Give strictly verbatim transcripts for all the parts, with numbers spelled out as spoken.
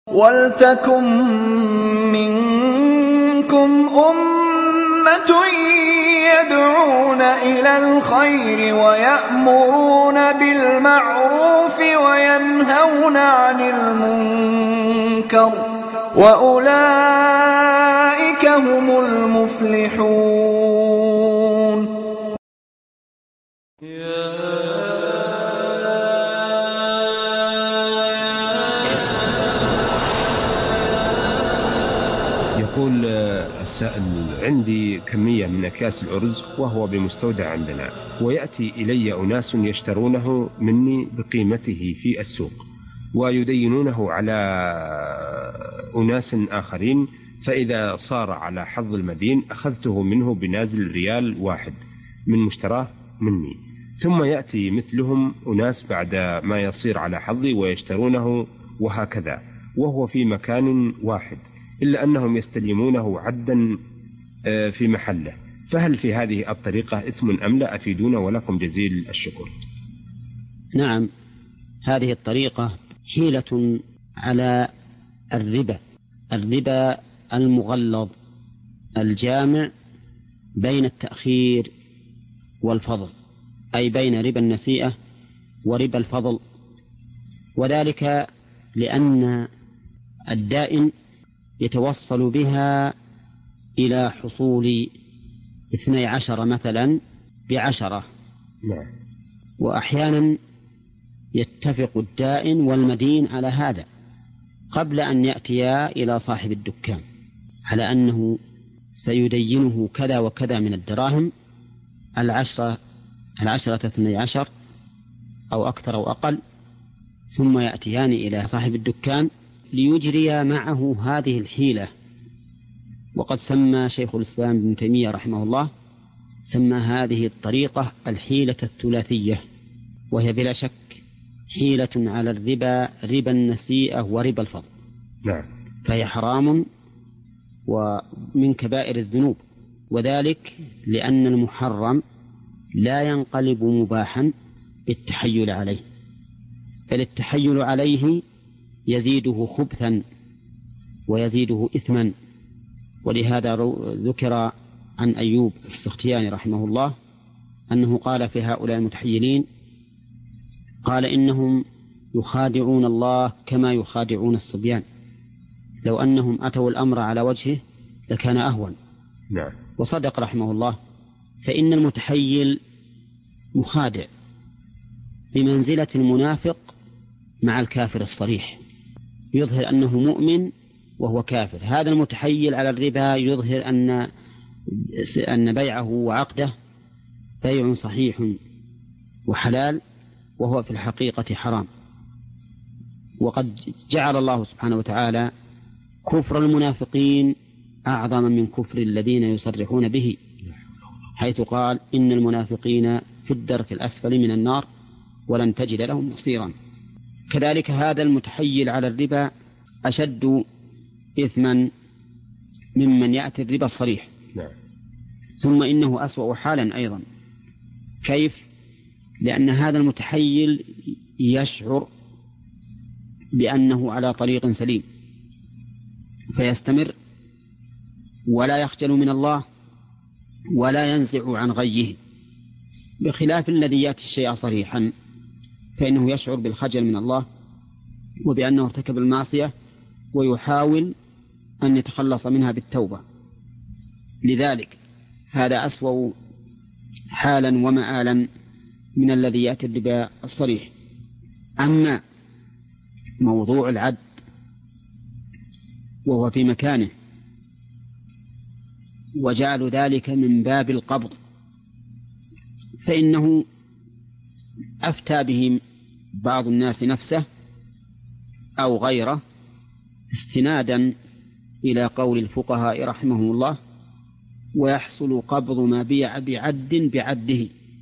وَلْتَكُن مِّنكُمْ أُمَّةٌ يَدْعُونَ إِلَى الْخَيْرِ وَيَأْمُرُونَ بِالْمَعْرُوفِ وَيَنْهَوْنَ عَنِ الْمُنكَرِ ۚ وَأُولَٰئِكَ هُمُ الْمُفْلِحُونَ. يقول السائل: عندي كمية من أكياس الأرز وهو بمستودع عندنا، ويأتي إلي أناس يشترونه مني بقيمته في السوق ويدينونه على أناس آخرين، فإذا صار على حظ المدين أخذته منه بنازل ريال واحد من مشتراه مني، ثم يأتي مثلهم أناس بعد ما يصير على حظي ويشترونه، وهكذا وهو في مكان واحد، إلا أنهم يستلمونه عدا في محله. فهل في هذه الطريقة إثم أم لا؟ أفيدونا ولكم جزيل الشكر. نعم، هذه الطريقة حيلة على الربا، الربا المغلظ الجامع بين التأخير والفضل، أي بين ربا النسيئة وربا الفضل، وذلك لأن الدائن يتوصل بها إلى حصول اثني عشر مثلا بعشرة، وأحيانا يتفق الدائن والمدين على هذا قبل أن يأتيا إلى صاحب الدكان على أنه سيدينه كذا وكذا من الدراهم، العشرة العشرة اثني عشر أو أكثر أو أقل، ثم يأتيان إلى صاحب الدكان ليجري معه هذه الحيلة. وقد سمى شيخ الإسلام ابن تيمية رحمه الله سمى هذه الطريقة الحيلة الثلاثية، وهي بلا شك حيلة على الربا، ربا النسيئة وربا الفضل. نعم. فهي حرام ومن كبائر الذنوب، وذلك لأن المحرم لا ينقلب مباحا بالتحيل عليه، بل التحيل عليه يزيده خبثا ويزيده إثما. ولهذا ذكر عن أيوب السختياني رحمه الله أنه قال في هؤلاء المتحيلين، قال: إنهم يخادعون الله كما يخادعون الصبيان، لو أنهم أتوا الأمر على وجهه لكان أهون. نعم. وصدق رحمه الله، فإن المتحيل مخادع بمنزلة المنافق مع الكافر الصريح، يظهر أنه مؤمن وهو كافر. هذا المتحيل على الربا يظهر أن أن بيعه وعقده بيع صحيح وحلال، وهو في الحقيقة حرام. وقد جعل الله سبحانه وتعالى كفر المنافقين أعظم من كفر الذين يصرحون به، حيث قال: إن المنافقين في الدرك الأسفل من النار ولن تجد لهم نصيرا. كذلك هذا المتحيل على الربا أشد إثما ممن يأتي الربا الصريح. نعم. ثم إنه أسوأ حالا أيضا. كيف؟ لأن هذا المتحيل يشعر بأنه على طريق سليم فيستمر ولا يخجل من الله ولا ينزع عن غيه، بخلاف الذي يأتي الشيء صريحا فإنه يشعر بالخجل من الله وبأنه ارتكب المعصية ويحاول أن يتخلص منها بالتوبة. لذلك هذا أسوأ حالا ومآلا من الذي يأتي الربا الصريح. أما موضوع العد وهو في مكانه وجعل ذلك من باب القبض، فإنه أفتى به بعض الناس نفسه أو غيره استنادا إلى قول الفقهاء رحمهم الله: ويحصل قبض ما بيع بعد بعده.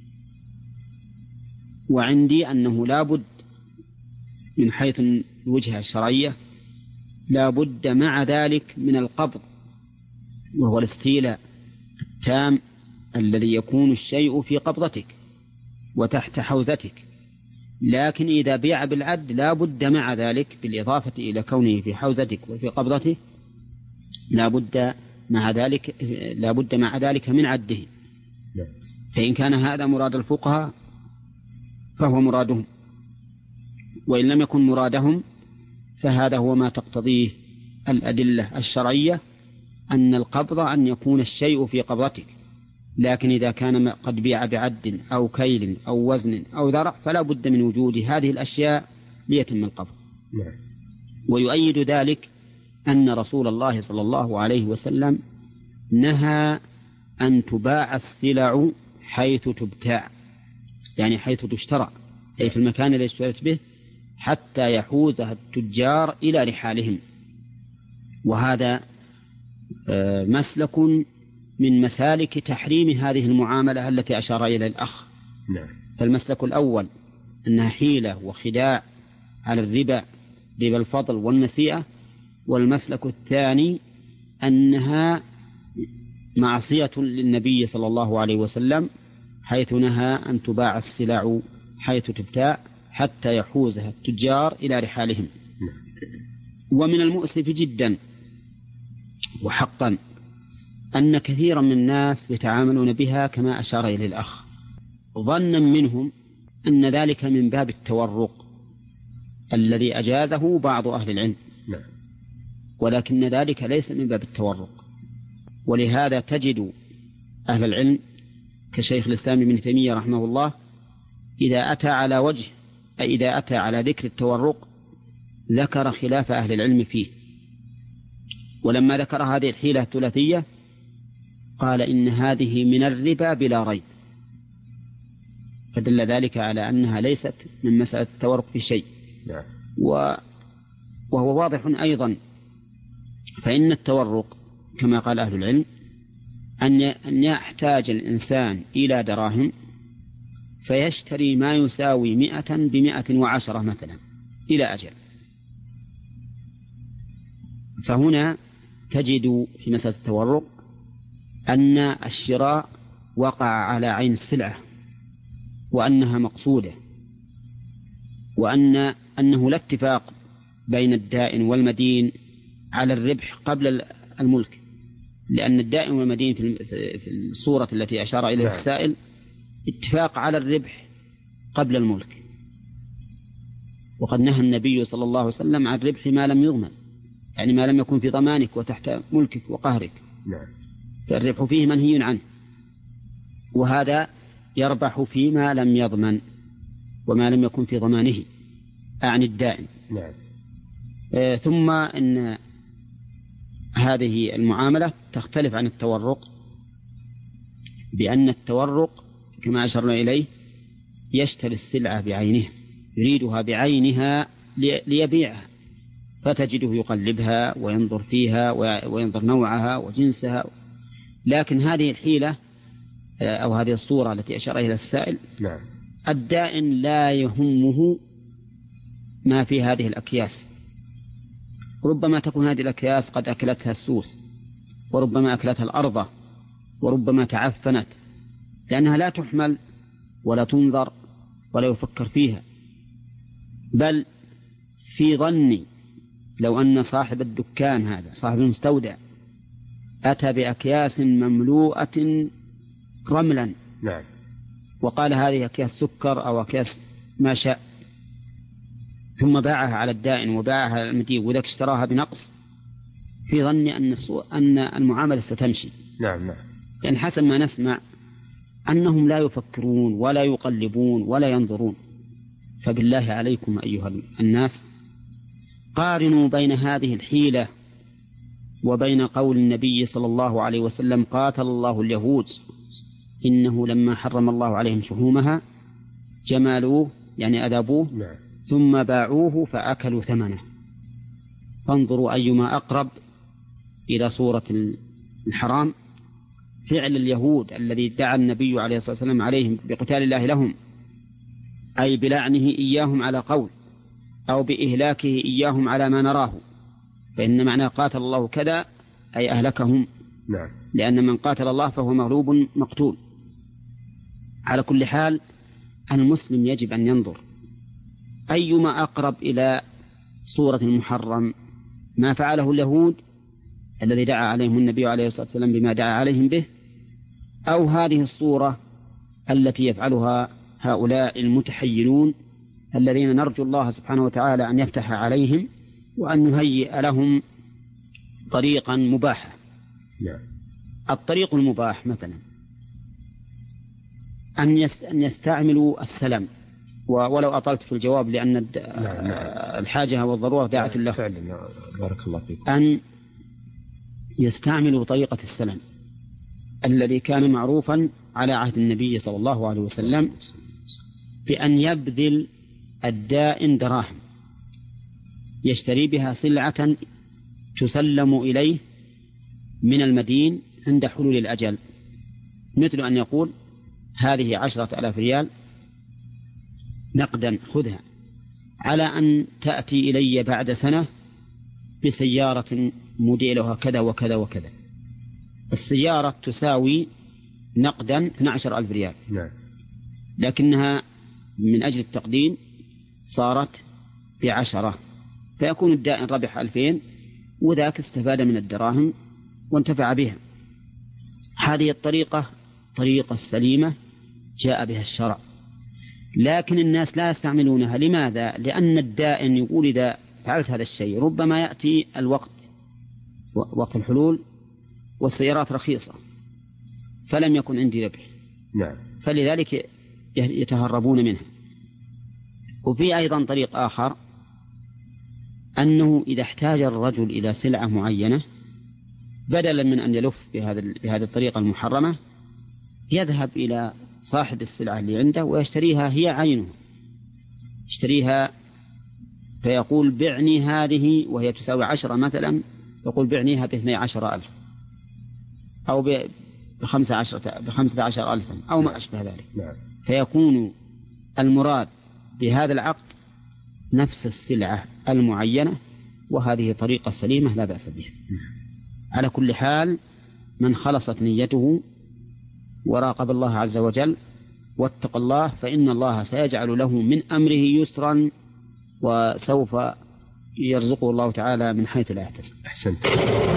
وعندي أنه لا بد من حيث الوجهة الشرعية لا بد مع ذلك من القبض، وهو الاستيلاء التام الذي يكون الشيء في قبضتك وتحت حوزتك، لكن إذا بيع بالعد لا بد مع ذلك بالإضافة إلى كونه في حوزتك وفي قبضته لا بد مع ذلك لا بد مع ذلك من عده. فإن كان هذا مراد الفقهاء فهو مرادهم، وإن لم يكن مرادهم فهذا هو ما تقتضيه الأدلة الشرعية، أن القبض أن يكون الشيء في قبضتك. لكن إذا كان قد بيع بعد أو كيل أو وزن أو ذرع فلا بد من وجود هذه الأشياء ليتم القبض. ويؤيد ذلك أن رسول الله صلى الله عليه وسلم نهى أن تباع السلع حيث تبتاع، يعني حيث تشترى، أي في المكان الذي اشتريت به، حتى يحوزها التجار إلى رحالهم. وهذا مسلك من مسالك تحريم هذه المعاملة التي أشار إلى الأخ. نعم. فالمسلك الأول أنها حيلة وخداع على الربا، ربا الفضل والنسيئة. والمسلك الثاني أنها معصية للنبي صلى الله عليه وسلم، حيث نهى أن تباع السلع حيث تبتاع حتى يحوزها التجار إلى رحالهم. ومن المؤسف جدا وحقا أن كثيرا من الناس يتعاملون بها كما أشار إليه الأخ، ظنا منهم أن ذلك من باب التورق الذي أجازه بعض أهل العلم، ولكن ذلك ليس من باب التورق. ولهذا تجد أهل العلم كشيخ الإسلام ابن تيمية رحمه الله إذا أتى على وجه أي إذا أتى على ذكر التورق ذكر خلاف أهل العلم فيه. ولما ذكر هذه الحيلة الثلاثية قال إن هذه من الربا بلا ريب، فدل ذلك على أنها ليست من مسألة التورق في شيء. و... وهو واضح أيضا، فإن التورق كما قال أهل العلم أن يحتاج الإنسان إلى دراهم فيشتري ما يساوي مئة بمئة وعشرة مثلا إلى أجل. فهنا تجد في مسألة التورق أن الشراء وقع على عين السلعة وأنها مقصودة، وأن أنه لا اتفاق بين الدائن والمدين على الربح قبل الملك، لأن الدائن والمدين في الصورة التي أشار إليها السائل اتفاق على الربح قبل الملك. وقد نهى النبي صلى الله عليه وسلم عن الربح ما لم يضمن، يعني ما لم يكن في ضمانك وتحت ملكك وقهرك، فالربح فيه منهي عنه. وهذا يربح فيما لم يضمن وما لم يكن في ضمانه أعني الدائن. نعم. آه ثم إن هذه المعاملة تختلف عن التورق بأن التورق كما أشرنا إليه يشتري السلعة بعينها، يريدها بعينها ليبيعها، فتجده يقلبها وينظر فيها وينظر نوعها وجنسها. لكن هذه الحيلة أو هذه الصورة التي أشار إليها السائل، نعم، الدائن لا يهمه ما في هذه الأكياس. ربما تكون هذه الأكياس قد أكلتها السوس، وربما أكلتها الأرض، وربما تعفنت، لأنها لا تحمل ولا تنظر ولا يفكر فيها. بل في ظني لو أن صاحب الدكان هذا صاحب المستودع أتى بأكياس مملوءة رملا، نعم، وقال هذه أكياس سكر أو أكياس ما شاء، ثم باعها على الدائن وباعها على المدين وذاك اشتراها بنقص، في ظني أن أن المعاملة ستمشي. نعم نعم. لأن حسب ما نسمع أنهم لا يفكرون ولا يقلبون ولا ينظرون. فبالله عليكم أيها الناس قارنوا بين هذه الحيلة وبين قول النبي صلى الله عليه وسلم قاتل الله اليهود إنه لما حرم الله عليهم شحومها جمالوه يعني أذابوه، نعم، ثم باعوه فأكلوا ثمنه. فانظروا أيما أقرب إلى صورة الحرام، فعل اليهود الذي ادعى النبي عليه الصلاة والسلام عليهم بقتال الله لهم، أي بلعنه إياهم على قول أو بإهلاكه إياهم على ما نراه، فإن معنى قاتل الله كذا أي أهلكهم. نعم. لأن من قاتل الله فهو مغلوب مقتول. على كل حال المسلم يجب أن ينظر أيما أقرب إلى صورة المحرم، ما فعله اليهود الذي دعا عليهم النبي عليه الصلاة والسلام بما دعا عليهم به، أو هذه الصورة التي يفعلها هؤلاء المتحيلون الذين نرجو الله سبحانه وتعالى أن يفتح عليهم وأن يهيئ لهم طريقا مباحا. نعم. الطريق المباح مثلا أن يستعملوا السلام، ولو أطلت في الجواب لأن الحاجة والضرورة داعة له. فعلا بارك الله فيكم. أن يستعملوا طريقة السلام الذي كان معروفا على عهد النبي صلى الله عليه وسلم، بأن يبذل الدائن دراهم يشتري بها سلعة تسلم إليه من المدين عند حلول الأجل، مثل أن يقول هذه عشرة ألاف ريال نقدا خذها، على أن تأتي إلي بعد سنة بسيارة موديلها كذا وكذا وكذا. السيارة تساوي نقدا اثني عشر ألف ريال، نعم. لكنها من أجل التقديم صارت بعشرة، فيكون الدائن ربح ألفين وذاك استفاد من الدراهم وانتفع بها. هذه الطريقة طريقة السليمة جاء بها الشرع، لكن الناس لا يستعملونها. لماذا؟ لأن الدائن يقول إذا فعلت هذا الشيء ربما يأتي الوقت وقت الحلول والسيارات رخيصة فلم يكن عندي ربح، نعم. فلذلك يتهربون منها. وفي أيضا طريق آخر، أنه إذا احتاج الرجل إلى سلعة معينة بدلا من أن يلف بهذا بهذه الطريقة المحرمة يذهب إلى صاحب السلعة اللي عنده ويشتريها هي عينه، يشتريها فيقول بعني هذه وهي تساوي عشرة مثلا، يقول بعنيها باثني عشر ألف أو بخمسة عشر بخمسة عشر ألفا أو ما أشبه ذلك. نعم. فيكون المراد بهذا العقد نفس السلعة المعينة، وهذه طريقة سليمة لا بأس بها. على كل حال من خلصت نيته وراقب الله عز وجل واتق الله فإن الله سيجعل له من أمره يسرا، وسوف يرزقه الله تعالى من حيث لا يحتسب. أحسنت.